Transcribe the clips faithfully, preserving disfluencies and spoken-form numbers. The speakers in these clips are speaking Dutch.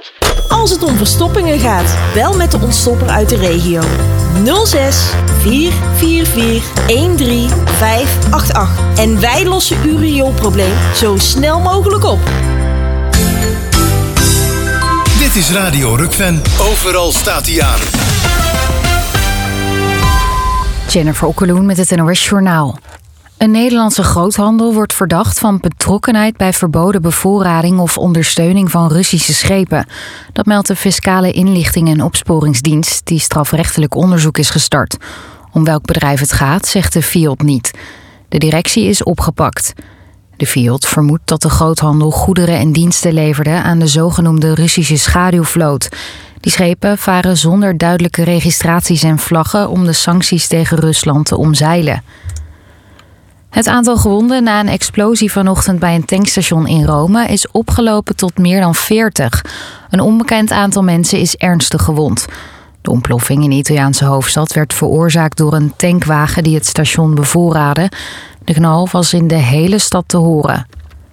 gaat. Als het om verstoppingen gaat, bel met de ontstopper uit de regio. nul zes vier vier vier een drie vijf acht acht. En wij lossen uw rioolprobleem zo snel mogelijk op. Dit is Radio Rukven. Overal staat hij aan. Jennifer Okkeloen met het N O S Journaal. Een Nederlandse groothandel wordt verdacht van betrokkenheid bij verboden bevoorrading of ondersteuning van Russische schepen. Dat meldt de Fiscale Inlichting en Opsporingsdienst, die strafrechtelijk onderzoek is gestart. Om welk bedrijf het gaat, zegt de Fiat niet. De directie is opgepakt. De Fiat vermoedt dat de groothandel goederen en diensten leverde aan de zogenoemde Russische schaduwvloot. Die schepen varen zonder duidelijke registraties en vlaggen om de sancties tegen Rusland te omzeilen. Het aantal gewonden na een explosie vanochtend bij een tankstation in Rome is opgelopen tot meer dan veertig. Een onbekend aantal mensen is ernstig gewond. De ontploffing in de Italiaanse hoofdstad werd veroorzaakt door een tankwagen die het station bevoorraadde. De knal was in de hele stad te horen.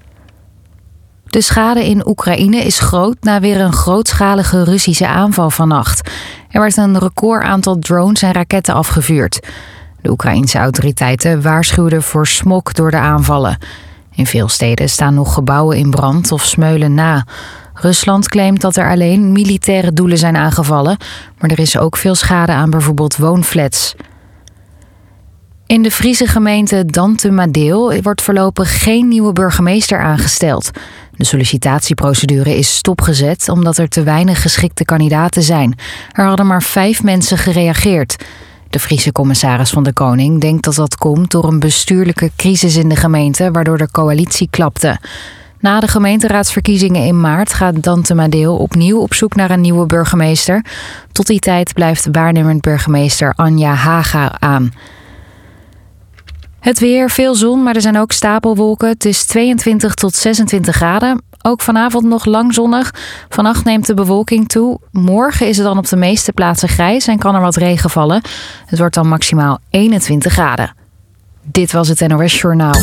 De schade in Oekraïne is groot na weer een grootschalige Russische aanval vannacht. Er werd een record aantal drones en raketten afgevuurd. De Oekraïense autoriteiten waarschuwden voor smok door de aanvallen. In veel steden staan nog gebouwen in brand of smeulen na. Rusland claimt dat er alleen militaire doelen zijn aangevallen, maar er is ook veel schade aan bijvoorbeeld woonflats. In de Friese gemeente Dante-Madeel wordt voorlopig geen nieuwe burgemeester aangesteld. De sollicitatieprocedure is stopgezet omdat er te weinig geschikte kandidaten zijn. Er hadden maar vijf mensen gereageerd. De Friese commissaris van de Koning denkt dat dat komt door een bestuurlijke crisis in de gemeente, waardoor de coalitie klapte. Na de gemeenteraadsverkiezingen in maart gaat Dante-Madeel opnieuw op zoek naar een nieuwe burgemeester. Tot die tijd blijft waarnemend burgemeester Anja Haga aan. Het weer, veel zon, maar er zijn ook stapelwolken. Het is tweeëntwintig tot zesentwintig graden. Ook vanavond nog lang zonnig. Vannacht neemt de bewolking toe. Morgen is het dan op de meeste plaatsen grijs en kan er wat regen vallen. Het wordt dan maximaal eenentwintig graden. Dit was het N O S Journaal.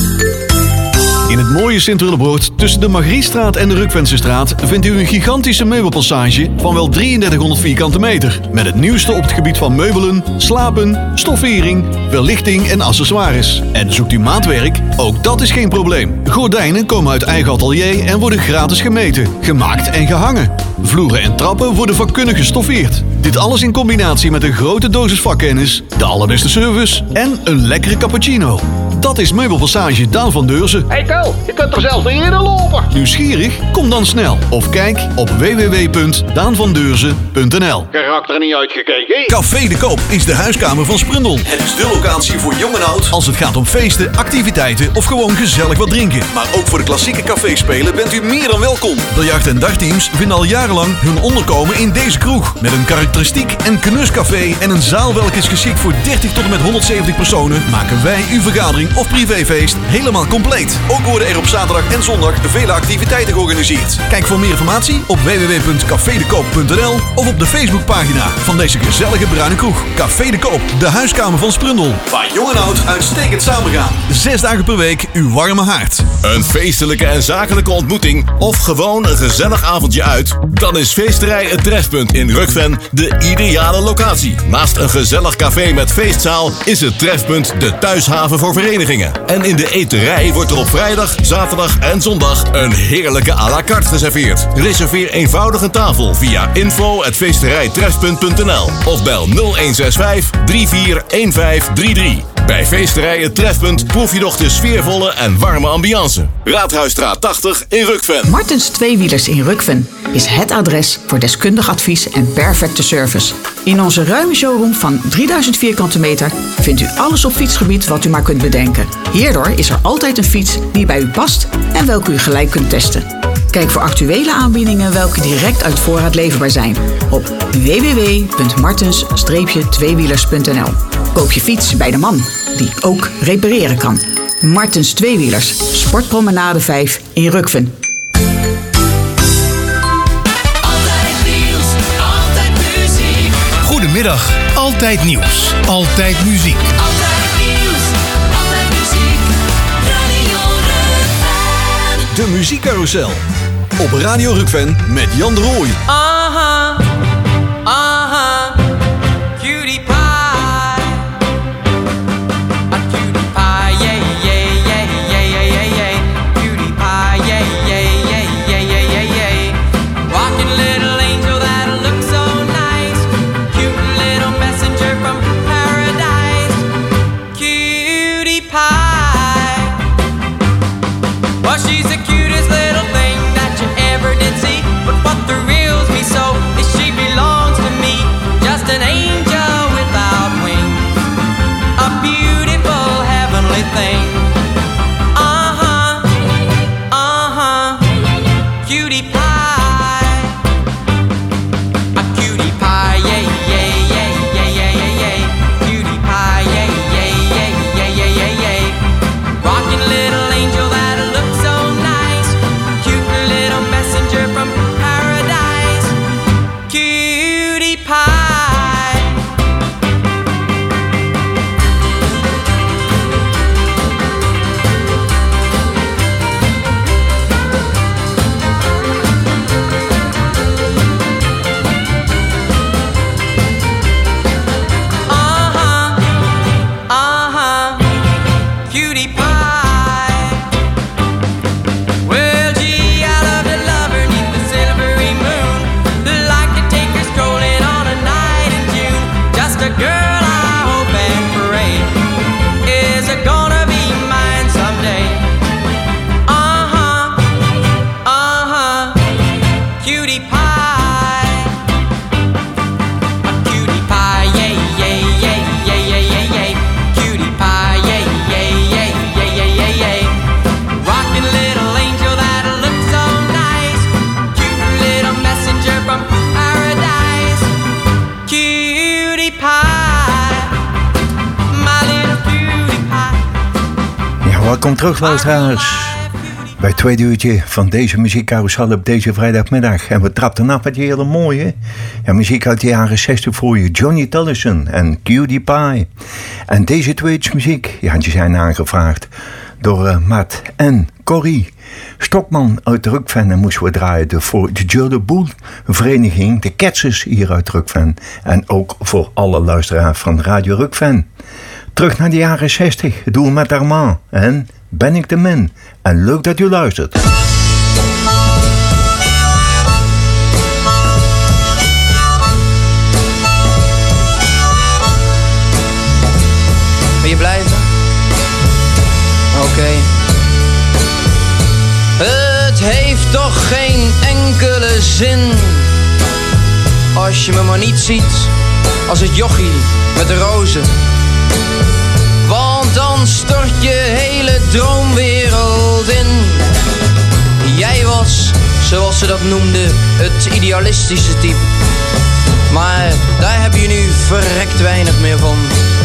In het mooie Sint-Willebroord tussen de Margriestraat en de Rukvensestraat vindt u een gigantische meubelpassage van wel drieëndertighonderd vierkante meter. Met het nieuwste op het gebied van meubelen, slapen, stoffering, verlichting en accessoires. En zoekt u maatwerk? Ook dat is geen probleem. Gordijnen komen uit eigen atelier en worden gratis gemeten, gemaakt en gehangen. Vloeren en trappen worden vakkundig gestoffeerd. Dit alles in combinatie met een grote dosis vakkennis, de allerbeste service en een lekkere cappuccino. Dat is Meubelpassage Daan van Deurzen. Hey Ko, je kunt er zelfs niet eerder lopen. Nieuwsgierig? Kom dan snel of kijk op w w w punt daan van deurzen punt n l. Geraakt er niet uitgekeken. Café de Koop is de huiskamer van Sprundel. Het is de locatie voor jong en oud als het gaat om feesten, activiteiten of gewoon gezellig wat drinken. Maar ook voor de klassieke caféspelen bent u meer dan welkom. Biljart- en dagteams vinden al jarenlang hun onderkomen in deze kroeg. Met een karakteristiek en knuscafé en een zaal welke is geschikt voor dertig tot en met honderdzeventig personen, maken wij uw vergadering of privéfeest helemaal compleet. Ook worden er op zaterdag en zondag vele activiteiten georganiseerd. Kijk voor meer informatie op w w w punt café de koop punt n l of op de Facebookpagina van deze gezellige bruine kroeg. Café de Koop, de huiskamer van Sprundel. Waar jong en oud uitstekend samengaan. Zes dagen per week uw warme haard. Een feestelijke en zakelijke ontmoeting of gewoon een gezellig avondje uit? Dan is Feesterij Het Trefpunt in Rukven de ideale locatie. Naast een gezellig café met feestzaal is het Trefpunt de thuishaven voor verenigingen. En in de eterij wordt er op vrijdag, zaterdag en zondag een heerlijke à la carte geserveerd. Reserveer eenvoudig een tafel via info at feesterijtrefpunt punt n l of bel nul een zes vijf drie vier een vijf drie drie. Bij Feesterij Het Trefpunt proef je nog de sfeervolle en warme ambiance. Raadhuisstraat tachtig in Rukven. Martens Tweewielers in Rukven is het adres voor deskundig advies en perfecte service. In onze ruime showroom van drieduizend vierkante meter vindt u alles op fietsgebied wat u maar kunt bedenken. Hierdoor is er altijd een fiets die bij u past en welke u gelijk kunt testen. Kijk voor actuele aanbiedingen welke direct uit voorraad leverbaar zijn op w w w punt martens tweewielers punt n l. Koop je fiets bij de man die ook repareren kan. Martens Tweewielers, Sportpromenade vijf in Rukven. Altijd nieuws, altijd muziek. Goedemiddag, altijd nieuws, altijd muziek. Altijd nieuws, altijd muziek. Radio Rukven. De muziekcarousel. op Radio Rukven met Jan de Rooij. Uh-huh, uh-huh, cutie pie. A cutie pie, yeah, yeah, yeah, yeah, yeah, yeah, yeah. Cutie pie, yeah, yeah, yeah, yeah, yeah, yeah, yeah. Rockin' little angel that looks so nice. Cute little messenger from paradise. Cutie pie. Well, she's the cutest little thing that you ever did see. But what thrills me so is she belongs to me. Just an angel without wings, a beautiful heavenly thing. Uh-huh, uh-huh, cutie pie. A cutie pie, yeah, yeah, yeah, yeah, yeah, yeah, yeah. Cutie pie, yeah, yeah, yeah, yeah, yeah, yeah, yeah. Rockin' little angel that looks so nice. Cute little messenger from paradise. Cutie pie. Uh-huh, uh-huh, cutie pie. Well, gee, I love to love her 'neath the silvery moon. Like to take her strolling on a night in June. Just a girl I hope and pray is a gonna be mine someday. Uh-huh, uh-huh, cutie pie. A cutie pie, yeah, yeah, yeah, yeah, yeah, yeah, yeah. Cutie pie, yeah, yeah, yeah, yeah, yeah, yeah, yeah. Rockin' little angel that looks so nice. Cute little messenger from paradise. Cutie pie. My little cutie pie. Ja, welkom terug, luisteraars. Bij het tweede uurtje van deze muziekcarousel op deze vrijdagmiddag. En we trapten af met die hele mooie ja, muziek uit de jaren zestig voor je. Johnny Tillison en Cutie Pie. En deze twee muziek, ja, die zijn aangevraagd door uh, Matt en Corrie Stokman uit Rukven. En moesten we draaien de, voor de Jeu Boel vereniging, de Ketsers hier uit Rukven. En ook voor alle luisteraars van Radio Rukven. Terug naar de jaren zestig, Doe het met Armand en Ben ik de Min. En leuk dat u luistert. Wil je blijven? Oké. Okay. Het heeft toch geen enkele zin als je me maar niet ziet als het jochie met de rozen. Want dan stort je hele droomwereld in. Jij was, zoals ze dat noemden, het idealistische type. Maar daar heb je nu verrekt weinig meer van.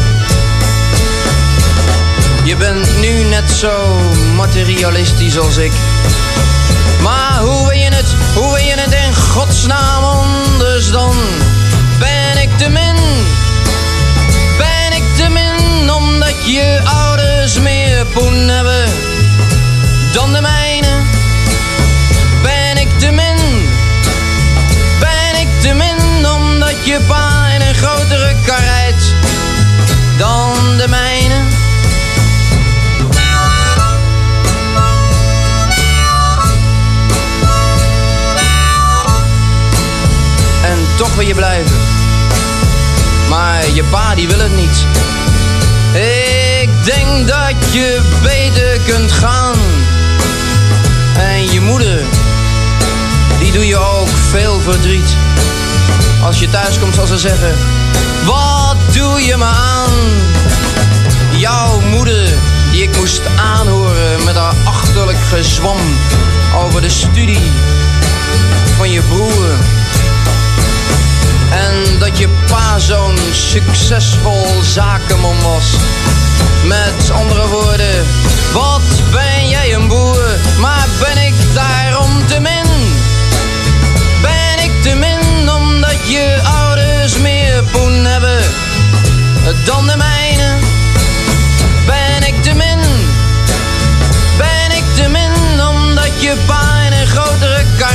Je bent nu net zo materialistisch als ik. Maar hoe wil je het, hoe wil je het in godsnaam anders dan? Ben ik te min? Ben ik te min omdat je ouders meer poen hebben dan de mijne? Ben ik te min? Ben ik te min omdat je pa in een grotere kar rijdt dan de mijne? En toch wil je blijven, maar je pa die wil het niet. Ik denk dat je beter kunt gaan. En je moeder, die doe je ook veel verdriet. Als je thuis komt zal ze zeggen, wat doe je me aan? Jouw moeder, die ik moest aanhoren met haar achterlijk gezwam over de studie van je broer. En dat je pa zo'n succesvol zakenman was. Met andere woorden, wat ben jij een boer, maar ben ik daarom te min? Ben ik te min omdat je ouders meer poen hebben dan de mijne? Ben ik te min? Ben ik te min omdat je pa in een grotere kar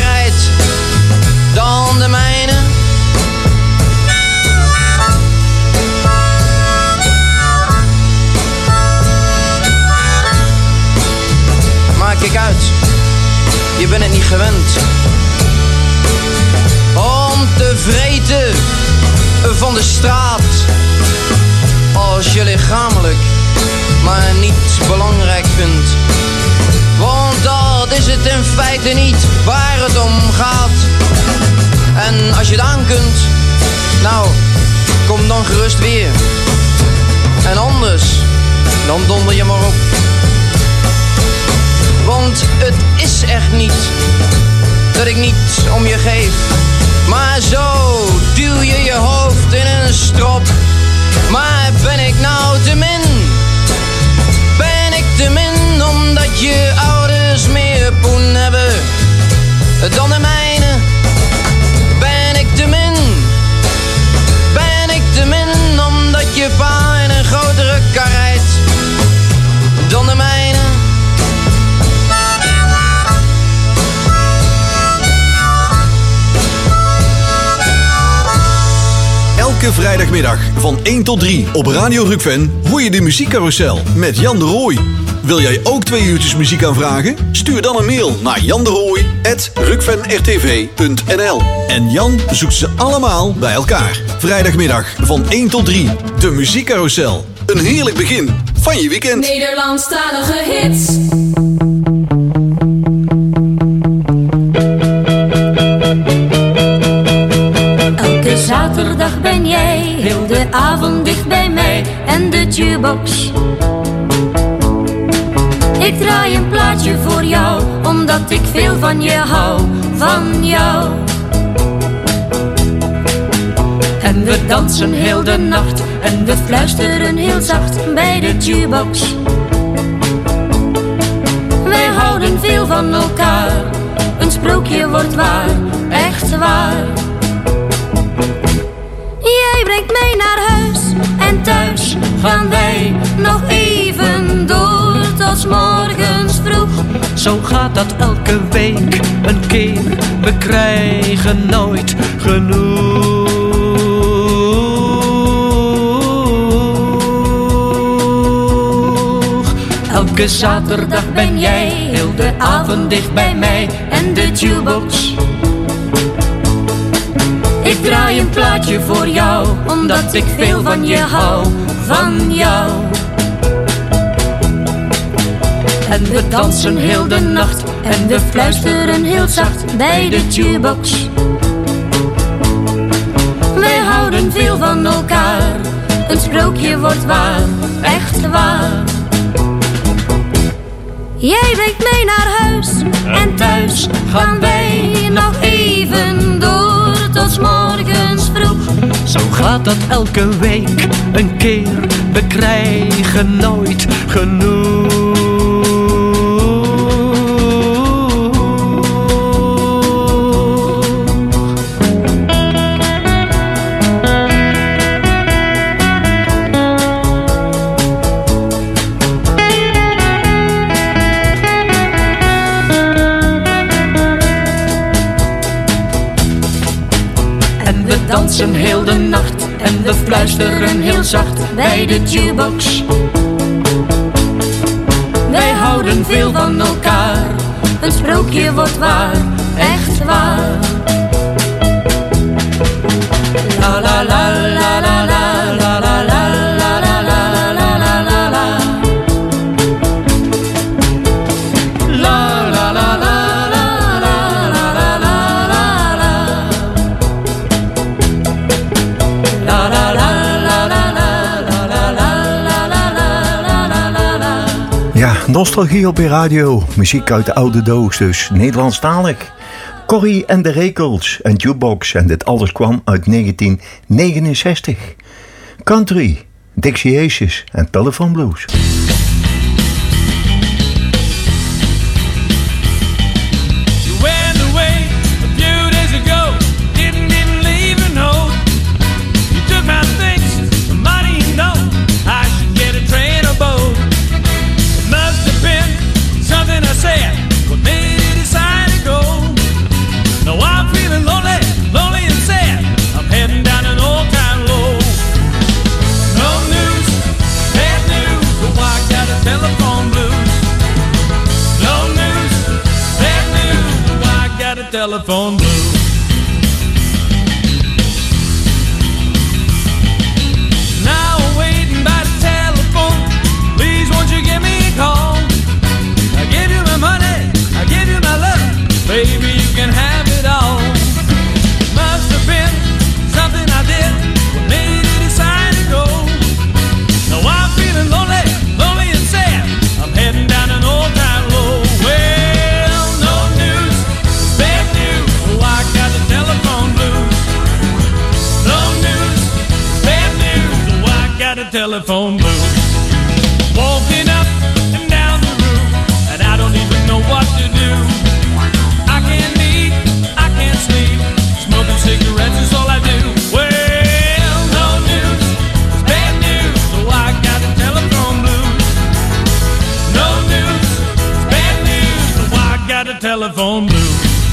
nooit. Je bent het niet gewend. Om te vreten van de straat. Als je lichamelijk maar niet belangrijk vindt. Want dat is het in feite niet waar het om gaat. En als je het aan kunt, nou, kom dan gerust weer. En anders, dan donder je maar op. Want het is echt niet dat ik niet om je geef. Maar zo duw je je hoofd in een strop. Maar ben ik nou te min? Ben ik te min omdat je ouders meer poen hebben dan de mijne? Ben ik te min? Ben ik te min omdat je pa in een grotere kar rijdt dan de mijne? Elke vrijdagmiddag van één tot drie op Radio Rukven hoor je de muziekcarousel met Jan de Rooij. Wil jij ook twee uurtjes muziek aanvragen? Stuur dan een mail naar janderooij apenstaartje rukven r t v punt n l. En Jan zoekt ze allemaal bij elkaar. Vrijdagmiddag van één tot drie. De muziekcarousel. Een heerlijk begin van je weekend. Nederlandstalige hits. Elke zaterdag ben jij heel de avond dicht bij mij en de jukebox. Ik draai een plaatje voor jou, omdat ik veel van je hou, van jou. En we dansen heel de nacht en we fluisteren heel zacht bij de jukebox. Wij houden veel van elkaar, een sprookje wordt waar, echt waar. Jij brengt mij naar huis en thuis gaan wij nog even door tot 's morgens vroeg. Zo gaat dat elke week een keer, we krijgen nooit genoeg. Elke zaterdag ben jij heel de avond dicht bij mij en de jukebox. Ik draai een plaatje voor jou, omdat ik veel van je hou, van jou. En we dansen heel de nacht en we fluisteren heel zacht bij de jukebox. Wij houden veel van elkaar, een sprookje wordt waar, echt waar. Jij brengt mij naar huis en thuis gaan wij nog even door tot 's morgens vroeg. Zo gaat dat elke week een keer, we krijgen nooit genoeg. Dansen heel de nacht en we fluisteren heel zacht bij de jukebox. Wij houden veel van elkaar, een sprookje wordt waar, echt waar. La la la la la la la la la la la la la la la la. La la la la. Ja, nostalgie op je radio. Muziek uit de oude doos, dus Nederlandstalig. Corrie en de Rekels en Jukebox. En dit alles kwam uit negentien negenenzestig. Country, Dixie Aces en Telephone Blues. Down an old town low. No news, bad news. telephone blue. Now I'm waiting by the telephone. Please won't you give me a call? I give you my money, I give you my love. Baby, you can have it all. Must have been something I did what made you decide to go. Now I'm feeling lonely, lonely and sad. I'm heading down an old time low. Well, no news, bad news. Oh, I got the telephone blues. No news, bad news. Oh, I got the telephone blues. Walking up and down the room, and I don't even know what to do. I can't eat, I can't sleep. Smoking cigarettes is all I do. Well, no news, it's bad news. So I got the telephone blues. No news, it's bad news. So I got the telephone blues.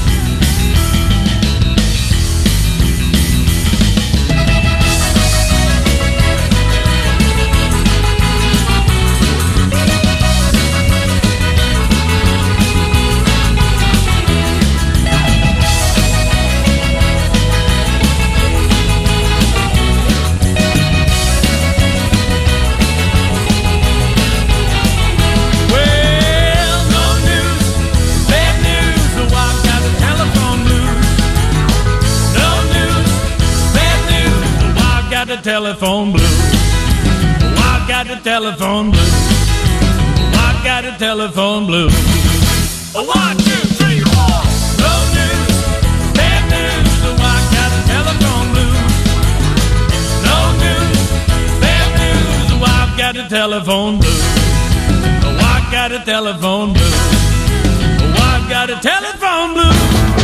The telephone blues. Oh, I got the telephone blues. Oh, I got the telephone blues. Oh, one, two, three, four. No news, bad news. Oh, I got the telephone blues. No news, bad news. Oh, I've got the telephone blues. Oh, I got the telephone blues. Oh, I've got the telephone blues.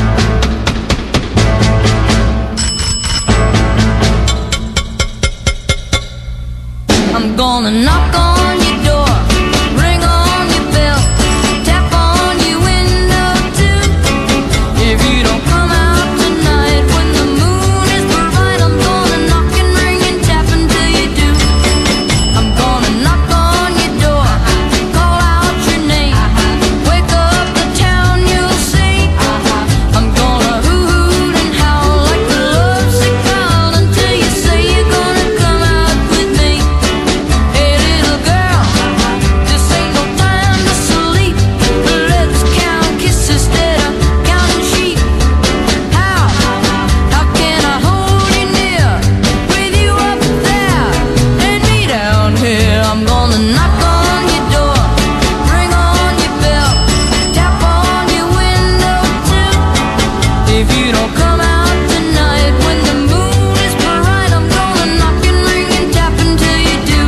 I'm gonna knock on your door, ring on your bell, tap on your window too. If you don't come out tonight when the moon is bright, I'm gonna knock and ring and tap until you do. I'm gonna knock on your door, call out your name, wake up the town, you'll see. I'm gonna hoot and howl like a lovesick child until you say you're gonna come out with me. Hey little girl, this ain't no time to sleep. Let's count kisses instead of counting sheep. How, how can I hold you near, with you up there and me down here? I'm gonna knock on your door, ring on your bell, tap on your window too. If you don't come out tonight when the moon is bright, I'm gonna knock and ring and tap until you do.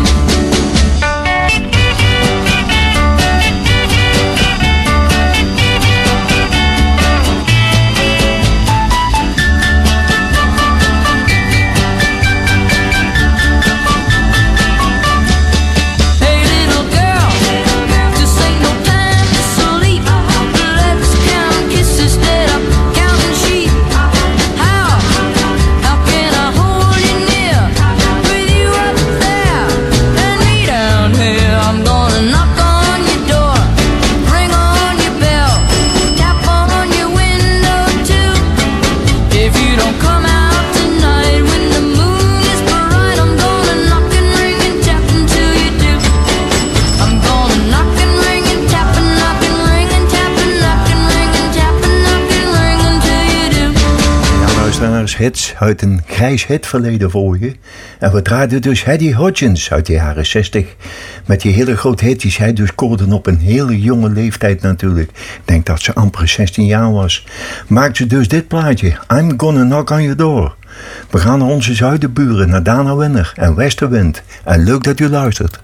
Hey little girl, this ain't no time to sleep. Let's count kisses instead of counting sheep. How, how can I hold you near, with you up there and me down here? I'm gonna knock on your door, ring on your bell, tap on your window too. If you don't come out tonight when the moon is bright, I'm gonna knock and ring and tap until you do. I'm gonna knock and ring and tap and knock and ring and tap and knock and ring and tap and knock and ring until you do. Ja, luisteraars, hits uit een grijs hitverleden voor je. En we draaiden dus Eddie Hodgins uit de jaren zestig. Met die hele grote hit die zij dus scoorde op een hele jonge leeftijd natuurlijk. Ik denk dat ze amper zestien jaar was. Maakte ze dus dit plaatje, I'm Gonna Knock on Your Door. We gaan naar onze zuidenburen, naar Dana Winner en Westerwind. En leuk dat u luistert.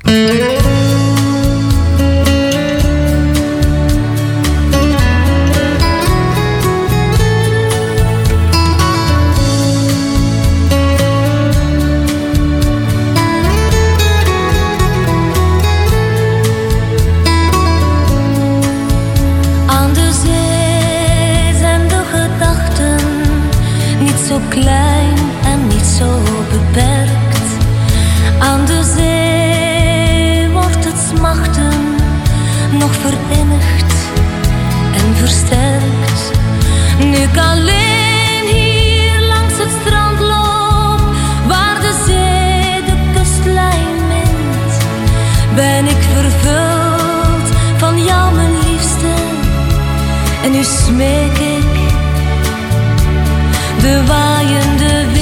Aan de zee zijn de gedachten niet zo klein en niet zo beperkt. Aan de zee wordt het smachten nog verenigd en versterkt. Nu ik alleen hier langs het strand loop, waar de zee de kustlijn mint, ben ik vervuld van jou, mijn liefste. En nu smeek ik de waaiende wind.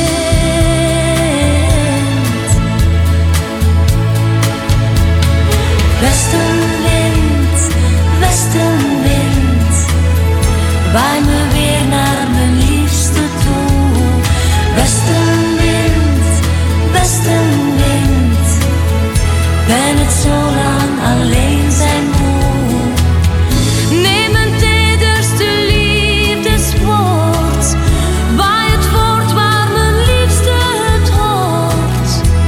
Westenwind, westenwind, waai me weer naar mijn liefste toe. Westenwind, westenwind, ben het zo lang alleen zijn moe. Neem mijn tederste liefdeswoord, waai het voort waar mijn liefste het hoort.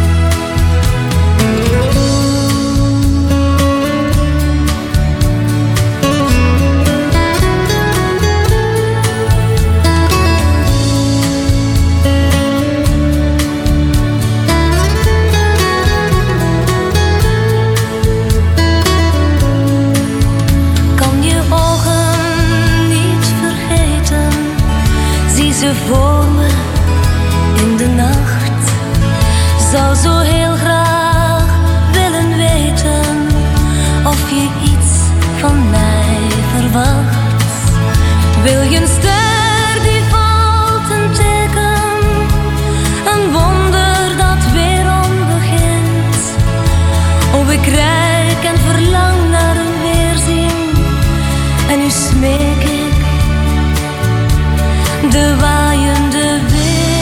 Kan je ogen niet vergeten, zie ze voor me in de nacht. Zou zo heel graag willen weten of je iets van mij verwacht. Wil je een ster die valt, een teken, een wonder dat weerom begint. Oh, ik rijk en verlang naar een weerzien, en nu smeek ik de waaiende wind.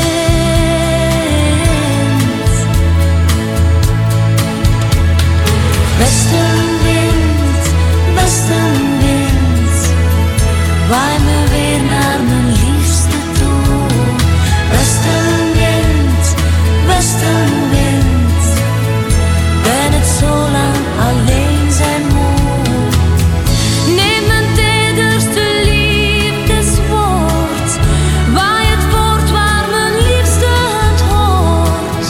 Westenwind, westenwind, waai me weer naar mijn liefste toe. Westenwind, westenwind, ben het zo lang alleen zijn moe. Neem mijn tederste liefdeswoord, waai het voort waar mijn liefste het hoort.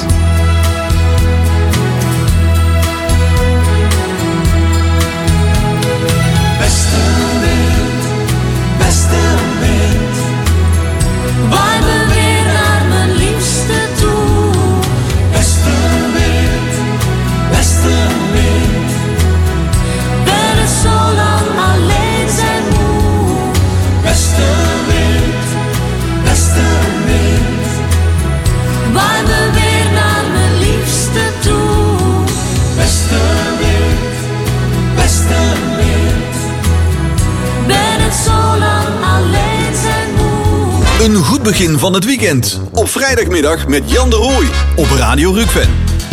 Westenwind, westenwind, Waai me weer naar mijn liefste toe. westenwind, westenwind, Ben het zo lang alleen zijn moe. westenwind, westenwind, Waai me weer naar mijn liefste toe. westenwind, westenwind. Ben het zo lang alleen zijn moe. Een goed begin van het weekend. Op vrijdagmiddag met Jan de Rooij op Radio Rukven.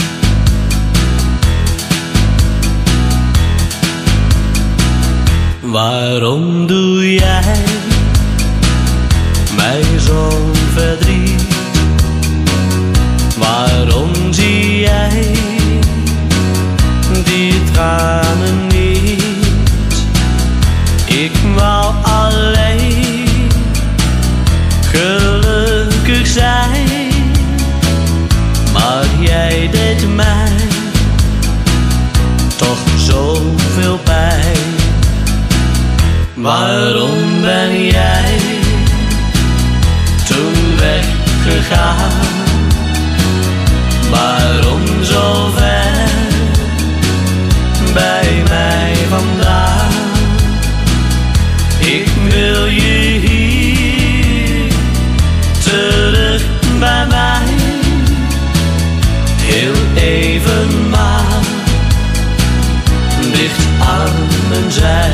Waarom doe jij mij zo'n verdriet? Waarom zie jij die tranen niet? Ik wou alleen gelukkig zijn, maar jij deed mij toch zoveel pijn. Waarom ben jij toen weggegaan? Waarom zo ver bij mij vandaan? Ik wil je hier terug bij mij, heel even maar dicht aan mijn zij.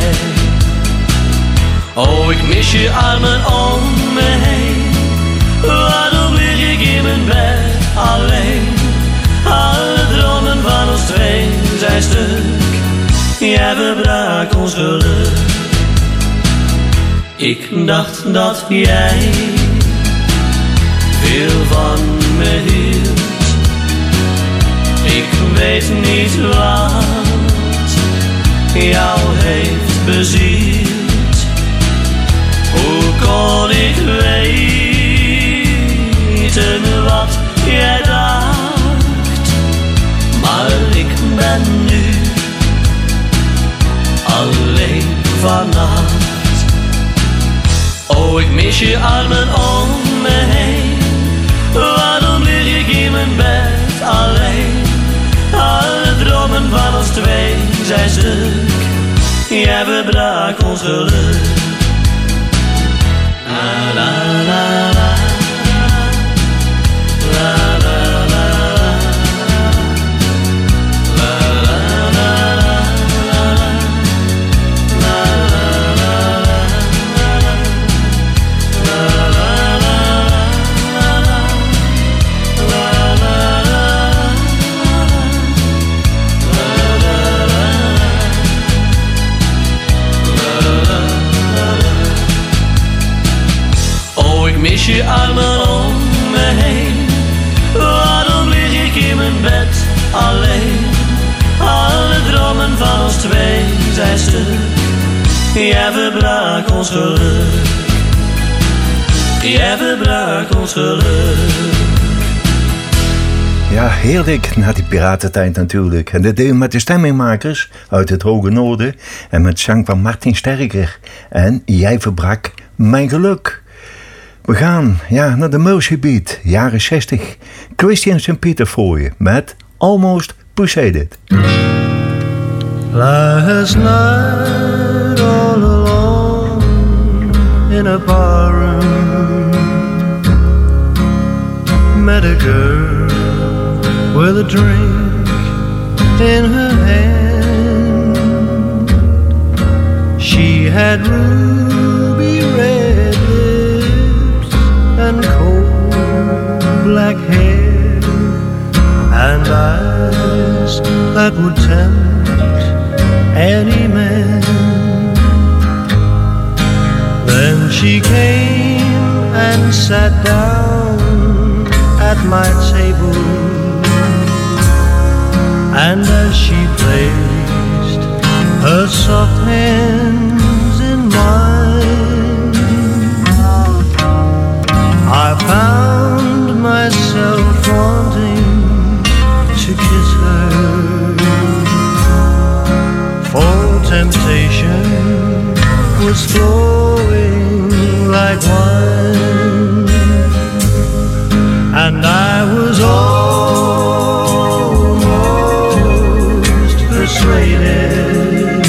Oh, ik mis je armen om me heen. Waarom lig ik in mijn bed alleen? Alle dromen van ons twee zijn stuk. Jij verbrak ons geluk. Ik dacht dat jij veel van me hield. Ik weet niet wat jou heeft bezield. Hoe kon ik weten wat jij dacht? Maar ik ben nu alleen vannacht. Oh, ik mis je armen om me heen. Waarom lig ik in mijn bed alleen? Alle dromen van ons twee zijn stuk. Jij verbrak ons geluk. La la la la. La la la la. La la la la. La la la la. La la ik mis je armen om me heen. Waarom lig ik in mijn bed alleen? Alle dromen van ons twee zijn stuk. Jij verbrak ons geluk. Jij verbrak ons geluk. Ja, heerlijk na die piratentijd natuurlijk. En dat deed we met de stemmingmakers uit het Hoge Noorden. En met zang van Martin Sterker. En Jij verbrak mijn geluk. We gaan ja, naar de Mercy Beat, jaren zestig. Christian Saint Peter voor je met Almost Persuaded. Last night all alone in a barroom, met a girl with a drink in her hand. She had ruby red lips and cold black hair and eyes that would tempt any man. Then she came and sat down at my table, and as she placed her soft hands in mine, I found myself wanting to kiss her, for temptation was flowing like wine, and I was almost persuaded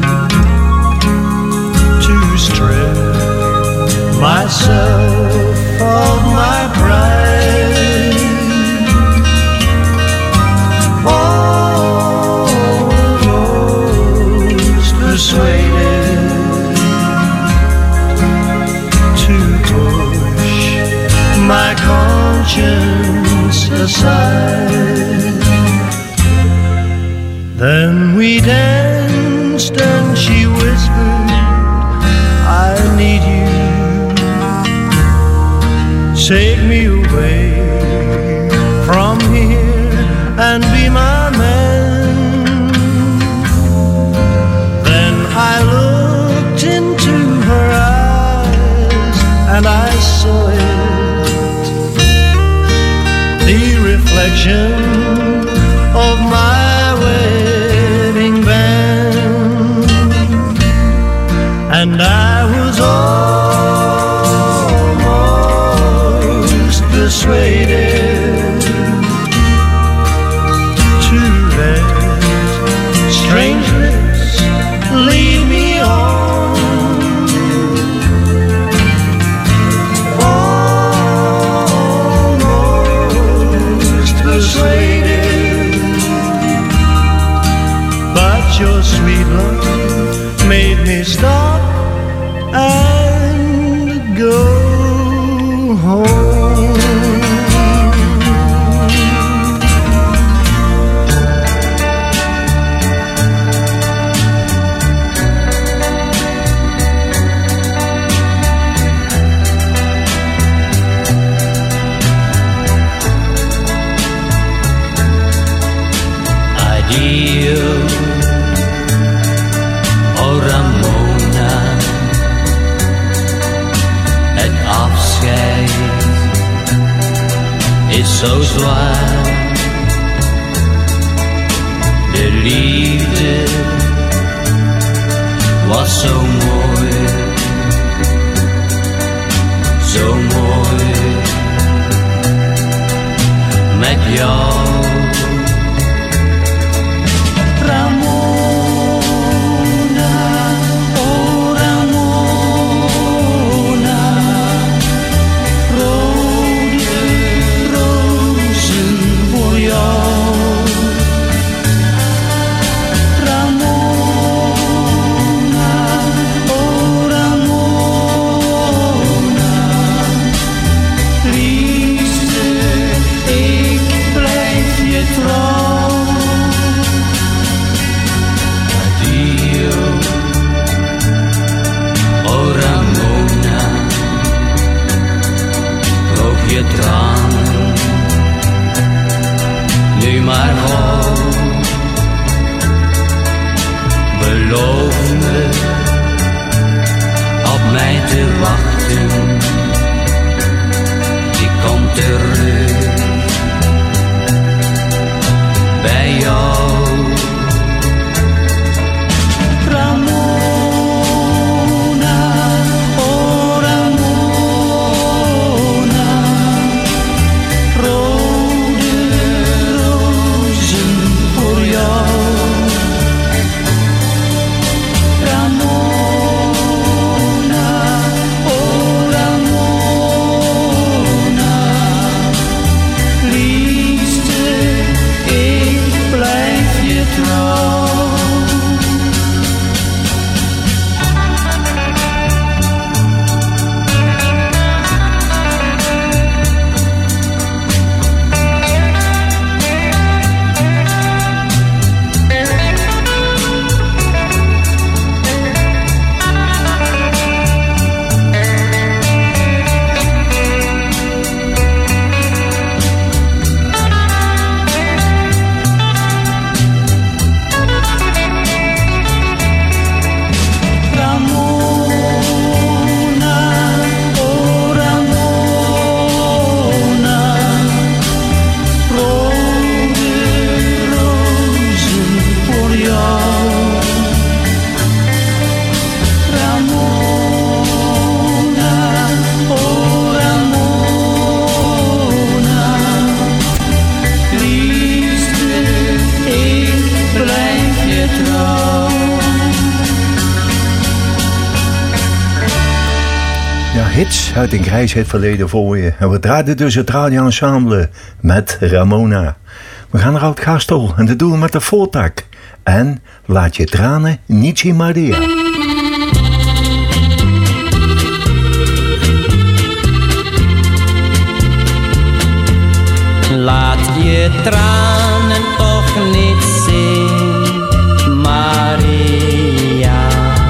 to strip myself of my pride. Almost persuaded to push my conscience aside. Then we danced and she whispered, I need you. Take me away from here and be my man. Then I looked into her eyes and I saw it, the reflection of my wedding band, and I was almost persuaded to let strange lips lead me on. Almost persuaded, but your sweet love made me stop and go home. Addio, oh Ramona, het afscheid is zo zwaar. De liefde was zo mooi, zo mooi met jou. Ramona, oh Ramona, rode rozen voor jou. Ramona, oh Ramona, liefste, ik blijf je trouw. Addio, oh Ramona, droog je tranen, nu maar gauw. Beloof me op mij te wachten, ik kom terug bij jou. Ramona, oh Ramona, rode rozen voor jou. Ramona, oh Ramona, liefste, ik blijf je trouw. Ramona, oh Ramona, rode rozen voor jou. Ramona, oh Ramona, liefste, ik blijf je trouw. Ja, hits uit een grijs het verleden voor je. En we draaiden dus het radioensemble met Ramona. We gaan naar Oud-Gastel en dat doen we met de voortak. En laat je tranen niet zien, Maria. Laat je tranen toch niet zien, Maria.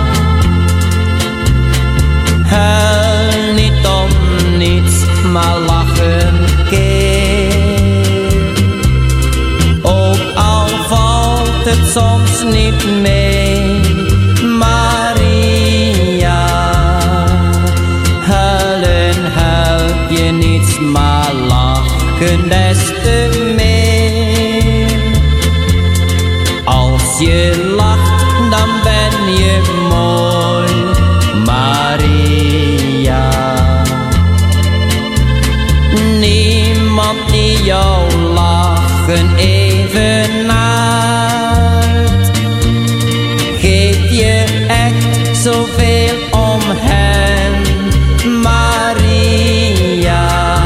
Huil niet om niets, maar lach een keer. Ook al valt het soms niet mee, Maria. Huilen helpt je niets, maar lachen des te meer. Als je lacht, dan ben je mooi, Maria. Niemand die jou lachen evenaart. Geef je echt zoveel om hen, Maria.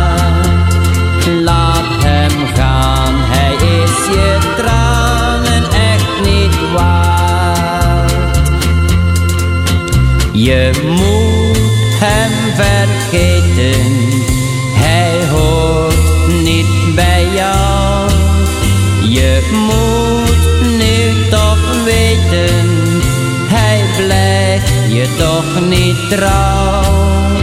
Laat hem gaan, hij is je tranen echt niet waard. Je moet hem vergeten, hij hoort niet bij jou. Je moet nu toch weten, hij blijft je toch niet trouw.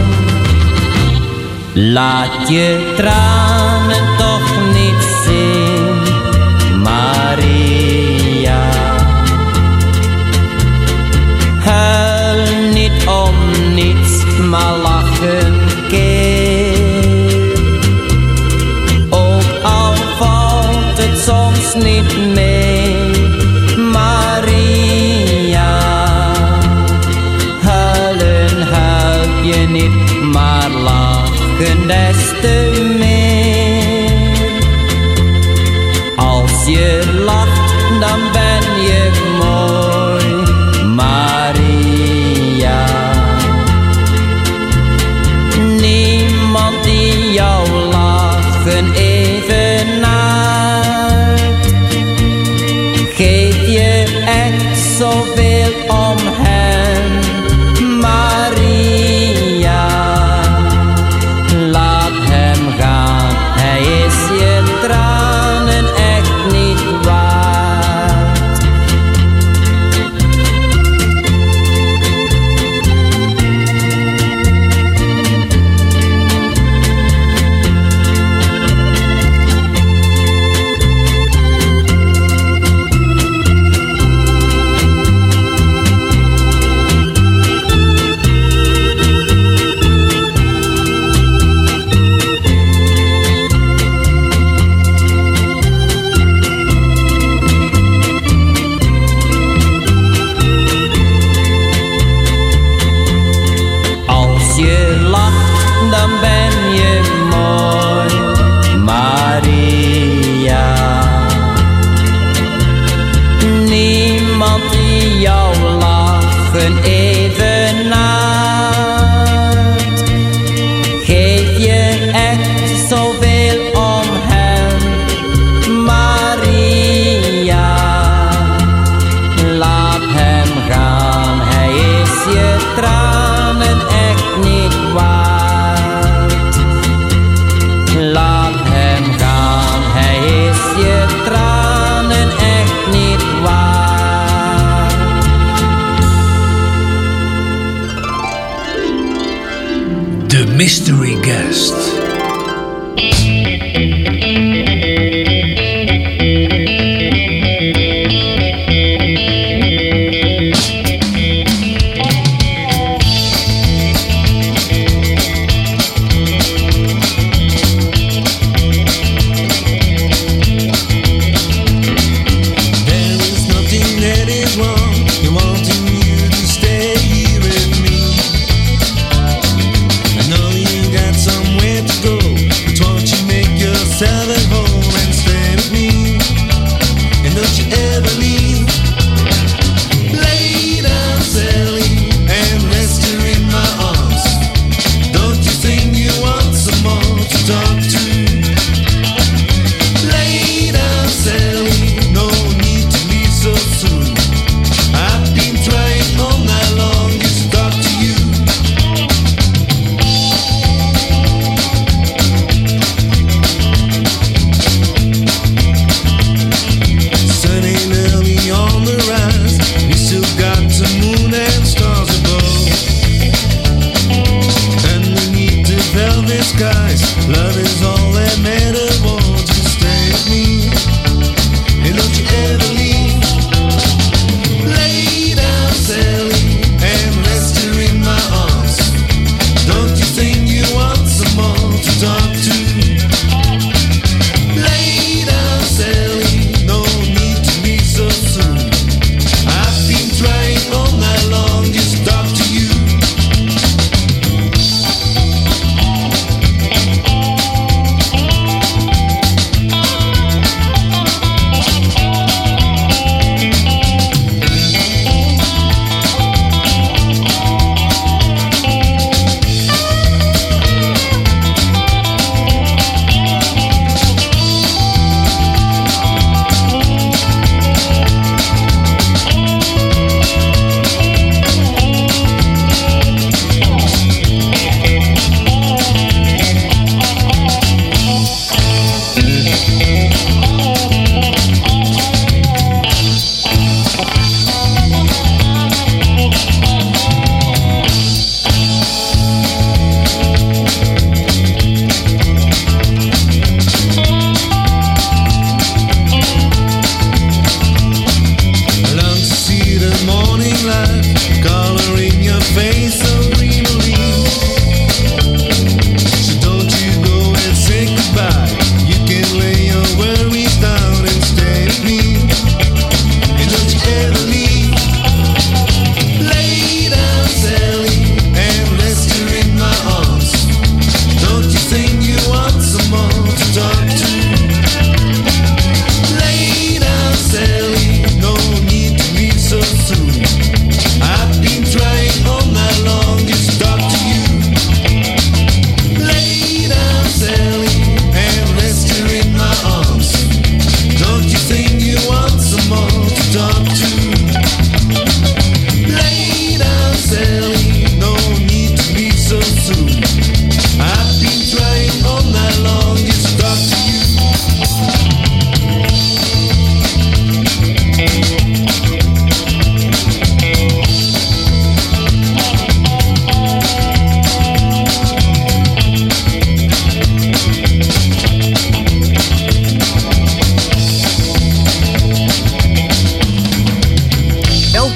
Laat je tranen toch niet zien, Maria. Huil niet om niets, maar lach een keer. Ook al valt het soms niet mee, Maria. Huilen help je niet, maar lach even evenaart. Geef je echt zoveel om hem, Maria? Laat hem gaan, hij is je tranen echt niet waard.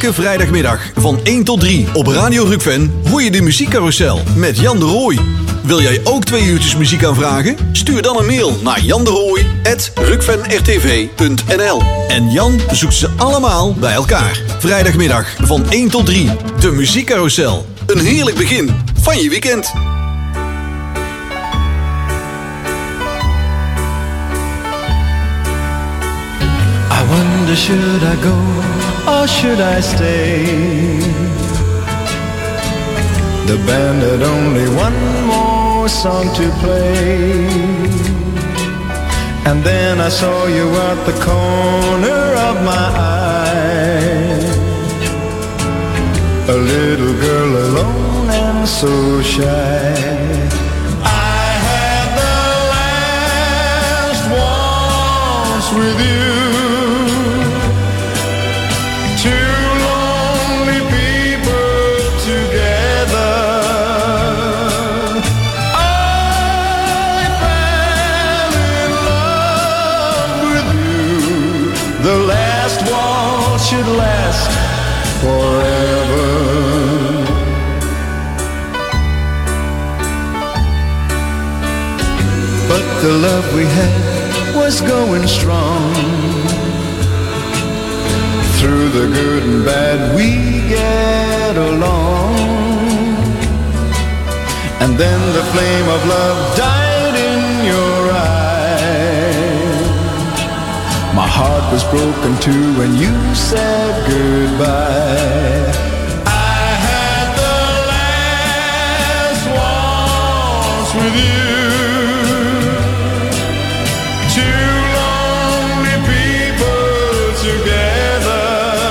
Elke vrijdagmiddag van één tot drie op Radio Rukven hoor je de muziekcarousel met Jan de Rooij. Wil jij ook twee uurtjes muziek aanvragen? Stuur dan een mail naar janderooij apenstaartje rukvenrtv punt n l. En Jan zoekt ze allemaal bij elkaar. Vrijdagmiddag van één tot drie. De muziekcarousel. Een heerlijk begin van je weekend. I wonder, should I go or should I stay? The band had only one more song to play, and then I saw you at the corner of my eye, a little girl alone and so shy. I had the last waltz with you. Should last forever. But the love we had was going strong. Through the good and bad we get along. And then the flame of love died in your eyes. My heart was broken too when you said goodbye. I had the last waltz with you. Two lonely people together.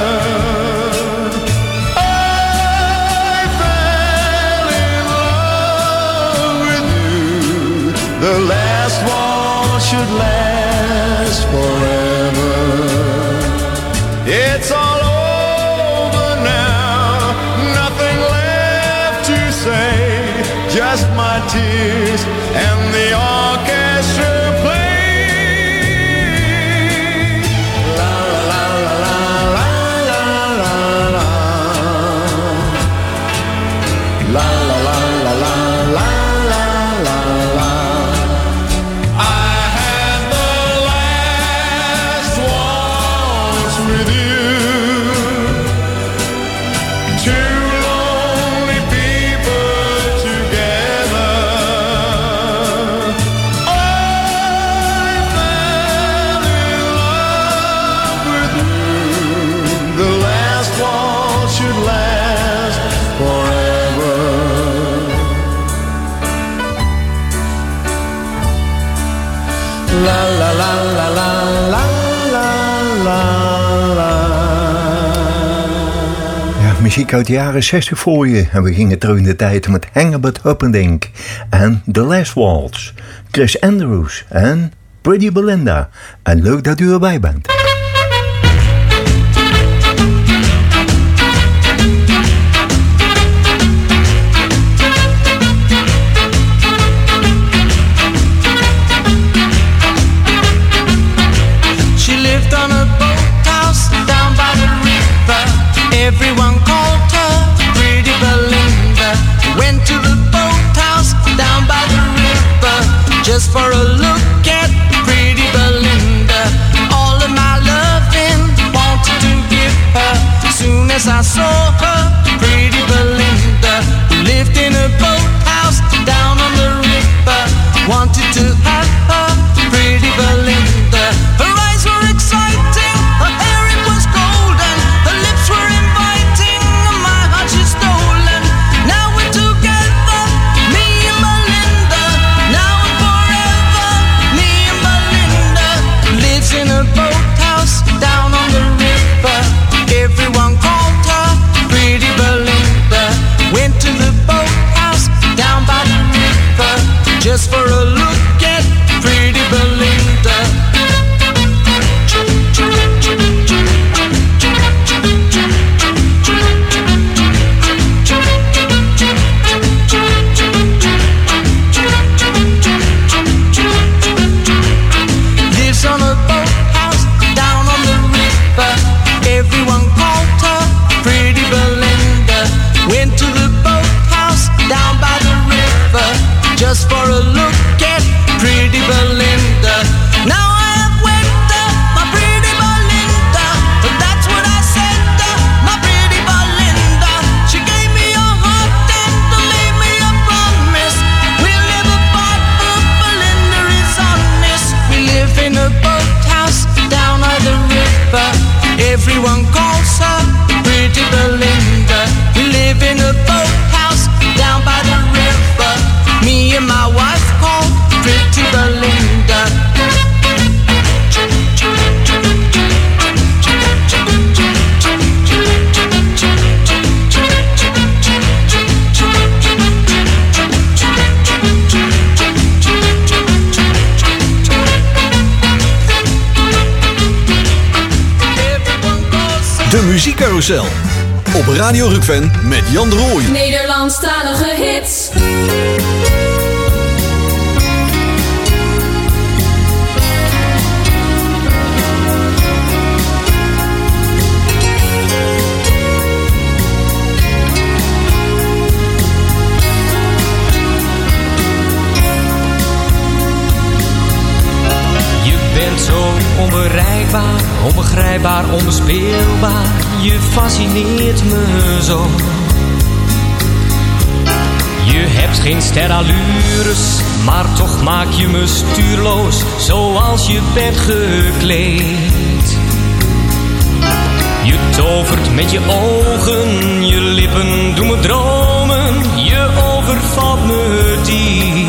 I fell in love with you. The last waltz should last forever. It's all over now, nothing left to say, just my tears and the orchestra play. La la la la la la la la la la la la la la la la la. I had the last waltz with you. La la la la la la la la la. Ja, muziek uit de jaren zestig voor je. En we gingen terug in de tijd met Engelbert Humperdinck en The Last Waltz. Chris Andrews en Pretty Belinda. En leuk dat u erbij bent. Everyone called her Pretty Belinda. Went to the boathouse down by the river just for a look at Pretty Belinda. All of my Now I have waked up my pretty Belinda. That's what I said to my pretty Belinda. She gave me a heart and to leave me a promise. We live apart, but Belinda is honest. We live in a boathouse down by the river. Everyone calls her pretty Belinda. We live in a boathouse down by the river. Me and my wife called pretty Belinda. De muziekcarousel op Radio Rukven met Jan de Rooij. Nederlandstalige hits. Zo onbereikbaar, onbegrijpbaar, onbespeelbaar. Je fascineert me zo. Je hebt geen sterallures, maar toch maak je me stuurloos, zoals je bent gekleed. Je tovert met je ogen, je lippen doen me dromen. Je overvalt me diep.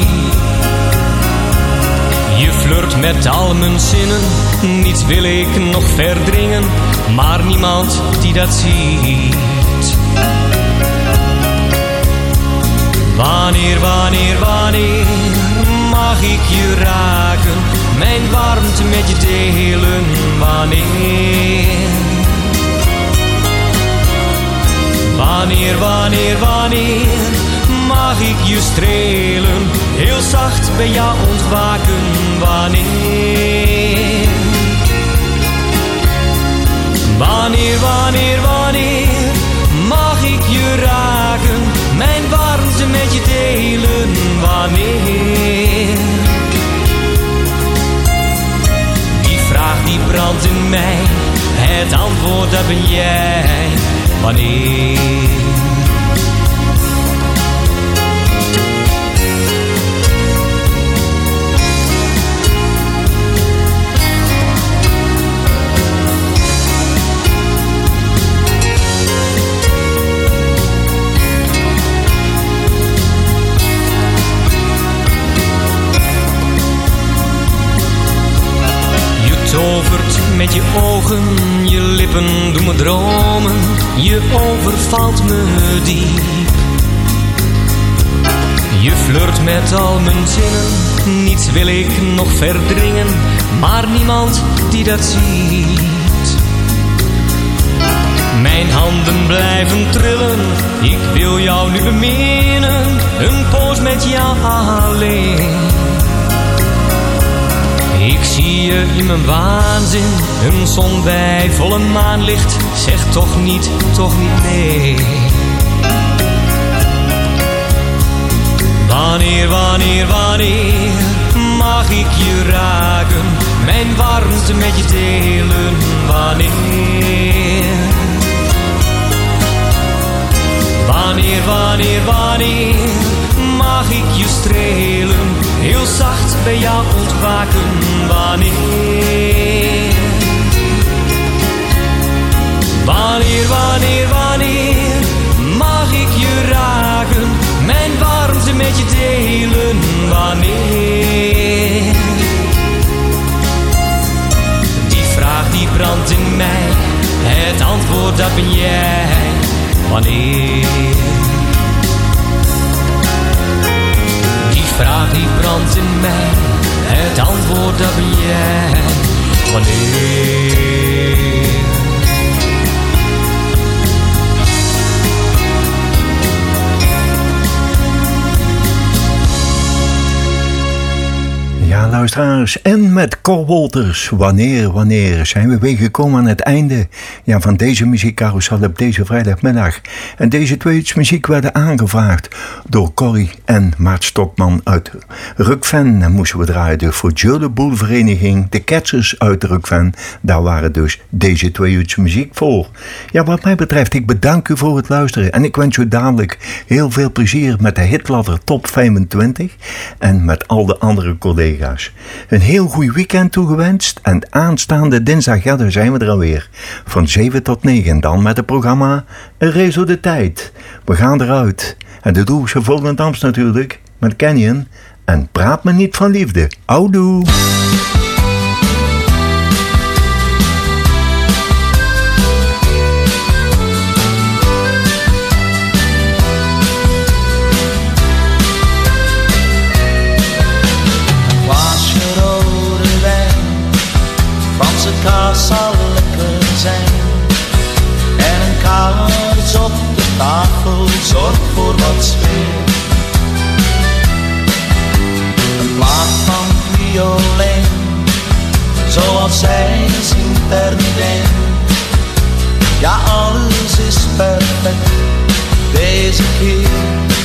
Je flirt met al mijn zinnen, niets wil ik nog verdringen, maar niemand die dat ziet. Wanneer, wanneer, wanneer mag ik je raken, mijn warmte met je delen, wanneer? Wanneer, wanneer, wanneer mag ik je strelen, heel zacht bij jou ontwaken, wanneer? Wanneer, wanneer, wanneer mag ik je raken, mijn warmte met je delen, wanneer? Die vraag die brandt in mij, het antwoord dat ben jij, wanneer? Met je ogen, je lippen doen me dromen. Je overvalt me diep. Je flirt met al mijn zinnen, niets wil ik nog verdringen, maar niemand die dat ziet. Mijn handen blijven trillen, ik wil jou nu beminnen, een poos met jou alleen. Ik zie je in mijn waanzin, een zon bij volle maanlicht. Zeg toch niet, toch niet nee. Wanneer, wanneer, wanneer mag ik je raken, mijn warmte met je delen, wanneer? Wanneer, wanneer, wanneer mag ik je strelen, heel zacht bij jou ontwaken, wanneer? Wanneer, wanneer, wanneer mag ik je raken, mijn warmte met je delen, wanneer? Die vraag die brandt in mij, het antwoord dat ben jij, wanneer? Die vraag die brandt in mij, het antwoord dat ben jij, wanneer? Ja, luisteraars. En met Cor Wolters. Wanneer, wanneer zijn we weer gekomen aan het einde ja, van deze muziekcarousel op deze vrijdagmiddag. En deze twee uur muziek werden aangevraagd door Corrie en Maart Stokman uit Rukven. En moesten we draaien dus voor Jule Boelvereniging, de Ketsers uit Rukven. Daar waren dus deze twee uur muziek voor. Ja, wat mij betreft, ik bedank u voor het luisteren. En ik wens u dadelijk heel veel plezier met de Hitladder Top vijfentwintig. En met al de andere collega's. Een heel goed weekend toegewenst. En aanstaande dinsdag, ja, daar zijn we er alweer. Van zeven tot negen. En dan met het programma Een Race door de Tijd. We gaan eruit. En dat doen we Volendams natuurlijk. Met Canyon. En praat me niet van liefde. Houdoe. Kaas zal lekker zijn. En een kaars op de tafel zorgt voor wat sfeer. Een plaat van violin, zoals zij zingt er niet in. Ja, alles is perfect deze keer.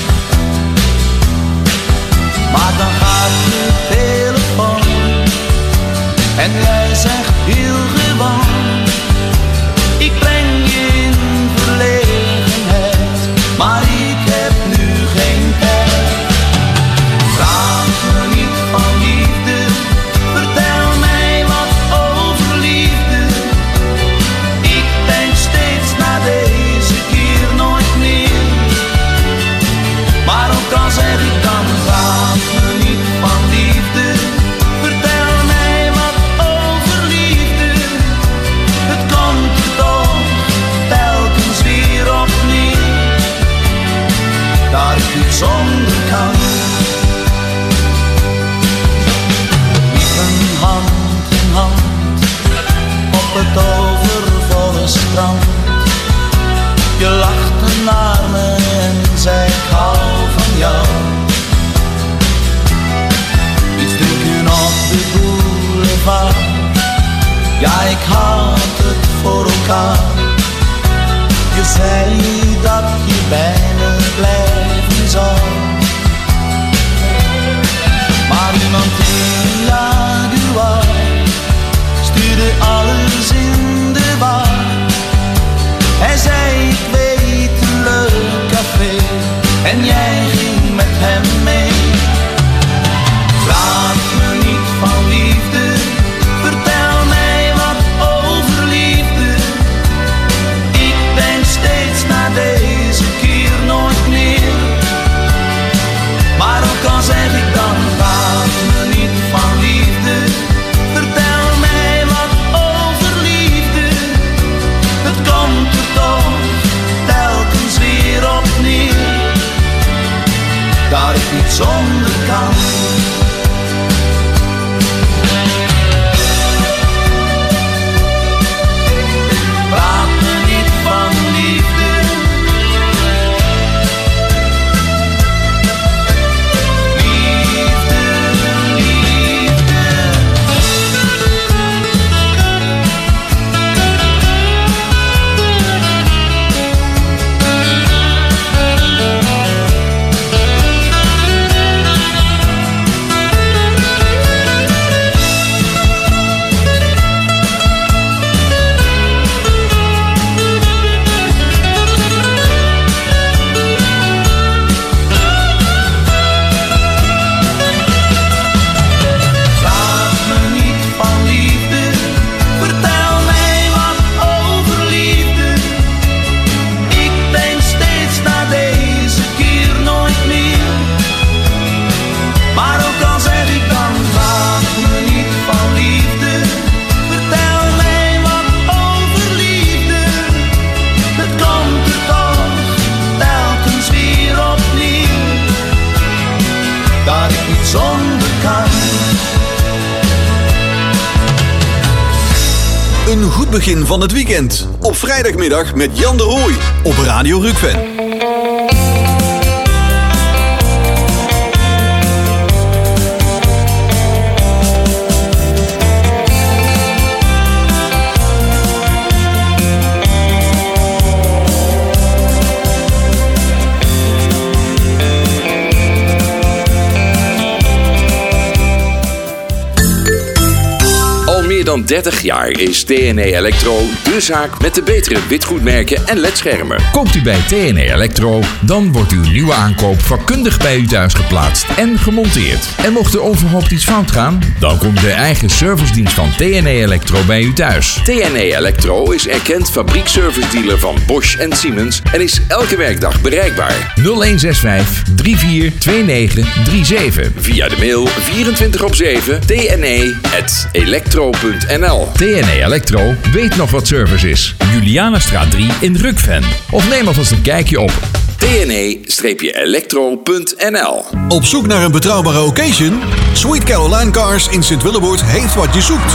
Maar dan gaat je telefoon en jij zegt heel gewoon, ik breng je in verlegenheid, maar ik heb nu geen tijd. Vraag me niet van liefde, vertel mij wat over liefde. Ik denk steeds na deze keer nooit meer, maar ook al zeg ik dan vraag me niet van liefde. Daar ik niet zonder kan. Liepen hand in hand op het overvolle strand. Je lachte naar me en zei ik hou van jou. Iets drinken op de boulevard. Ja, ik had het voor elkaar. Je zei dat je bij me blijven zou. Maar iemand in Jaguar stuurde alles in de war. Hij zei ik weet een leuk café en jij ging met hem mee. Vraag me niet van liefde, vertel mij wat over liefde. Ik denk steeds na deze keer nooit meer, maar ook al zeg ik dan vraag me niet van liefde. Vertel mij wat over liefde. Het komt er toch telkens weer op neer, dat ik niet zonder kan. Praat me niet van liefde. Een goed begin van het weekend. Op vrijdagmiddag met Jan de Rooij op Radio Rukven. meer dan dertig jaar is T N E Electro de zaak met de betere witgoedmerken en ledschermen. Koopt u bij T N E Electro, dan wordt uw nieuwe aankoop vakkundig bij u thuis geplaatst en gemonteerd. En mocht er overhoop iets fout gaan, dan komt de eigen servicedienst van T N E Electro bij u thuis. T N E Electro is erkend fabriekservice-dealer van Bosch en Siemens en is elke werkdag bereikbaar. nul een zes vijf drie vier twee negen drie zeven. Via de mail vierentwintig op zeven t n e punt electro punt n l. T N E Electro weet nog wat service is. Julianastraat drie in Rukven. Of neem alvast een kijkje op T N E electro punt n l. Op zoek naar een betrouwbare occasion? Sweet Caroline Cars in Sint-Willeboord heeft wat je zoekt.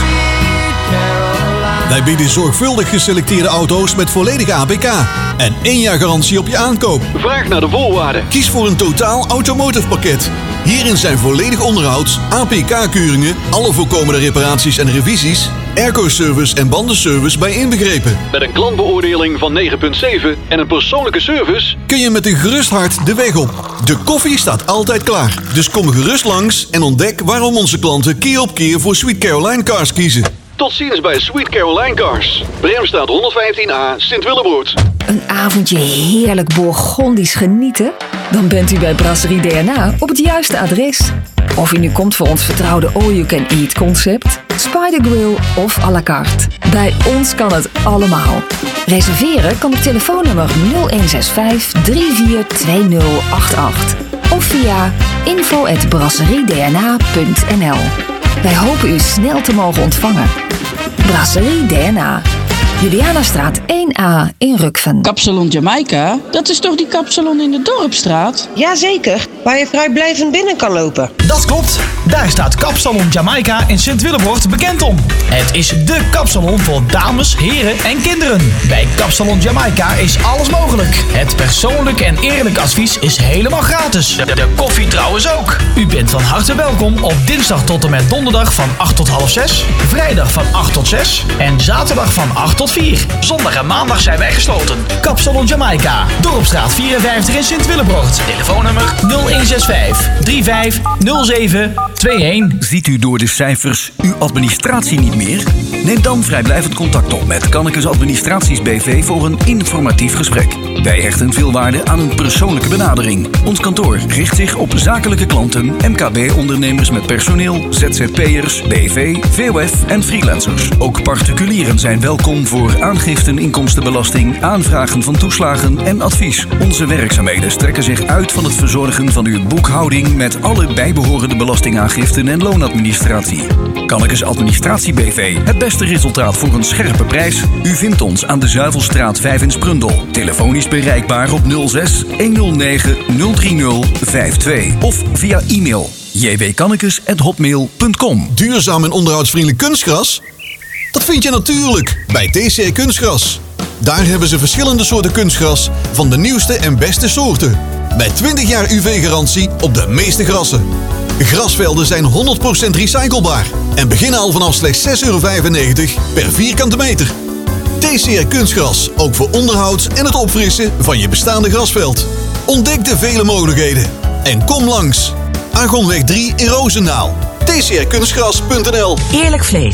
Wij bieden zorgvuldig geselecteerde auto's met volledige A P K en één jaar garantie op je aankoop. Vraag naar de voorwaarden. Kies voor een totaal automotive pakket. Hierin zijn volledig onderhoud, A P K-keuringen, alle voorkomende reparaties en revisies, airco-service en bandenservice bij inbegrepen. Met een klantbeoordeling van negen komma zeven en een persoonlijke service kun je met een gerust hart de weg op. De koffie staat altijd klaar. Dus kom gerust langs en ontdek waarom onze klanten keer op keer voor Sweet Caroline Cars kiezen. Tot ziens bij Sweet Caroline Cars. Bremstraat honderdvijftien A, Sint-Willeboord. Een avondje heerlijk Bourgondisch genieten? Dan bent u bij Brasserie D N A op het juiste adres. Of u nu komt voor ons vertrouwde all-you-can-eat concept, Spider Grill of à la carte. Bij ons kan het allemaal. Reserveren kan op telefoonnummer nul een zes vijf drie vier twee nul acht acht of via info at brasserie d n a punt n l. Wij hopen u snel te mogen ontvangen. Brasserie D N A. Julianastraat één A in Rukven. Kapsalon Jamaica? Dat is toch die kapsalon in de Dorpstraat? Jazeker, waar je vrijblijvend binnen kan lopen. Dat klopt. Daar staat Kapsalon Jamaica in Sint-Willeboord bekend om. Het is dé kapsalon voor dames, heren en kinderen. Bij Kapsalon Jamaica is alles mogelijk. Het persoonlijk en eerlijk advies is helemaal gratis. De, de koffie trouwens ook. U bent van harte welkom op dinsdag tot en met donderdag van acht tot half zes, vrijdag van acht tot zes en zaterdag van acht tot vier. Zondag en maandag zijn wij gesloten. Kapsalon Jamaica, Dorpstraat vierenvijftig in Sint-Willeboord. Telefoonnummer nul een zes vijf drie vijf nul zeven twee een. Ziet u door de cijfers uw administratie niet meer? Neem dan vrijblijvend contact op met Kannekes Administraties B V voor een informatief gesprek. Wij hechten veel waarde aan een persoonlijke benadering. Ons kantoor richt zich op zakelijke klanten, M K B-ondernemers met personeel, Z Z P'ers, B V, V O F en freelancers. Ook particulieren zijn welkom voor aangiften inkomstenbelasting, aanvragen van toeslagen en advies. Onze werkzaamheden strekken zich uit van het verzorgen van uw boekhouding met alle bijbehorende belastingaangiften en loonadministratie. Kannekes Administratie B V. Het beste resultaat voor een scherpe prijs? U vindt ons aan de Zuivelstraat vijf in Sprundel. Telefonisch bereikbaar op nul zes honderd negen nul drie nul vijf twee of via e-mail j w kannekes at hotmail punt com. Duurzaam en onderhoudsvriendelijk kunstgras? Dat vind je natuurlijk bij T C R Kunstgras. Daar hebben ze verschillende soorten kunstgras van de nieuwste en beste soorten. Met twintig jaar U V-garantie op de meeste grassen. Grasvelden zijn honderd procent recyclebaar en beginnen al vanaf slechts zes euro vijfennegentig per vierkante meter. T C R Kunstgras, ook voor onderhoud en het opfrissen van je bestaande grasveld. Ontdek de vele mogelijkheden en kom langs. Argonweg drie in Roosendaal. t c r kunstgras punt n l. Eerlijk vlees.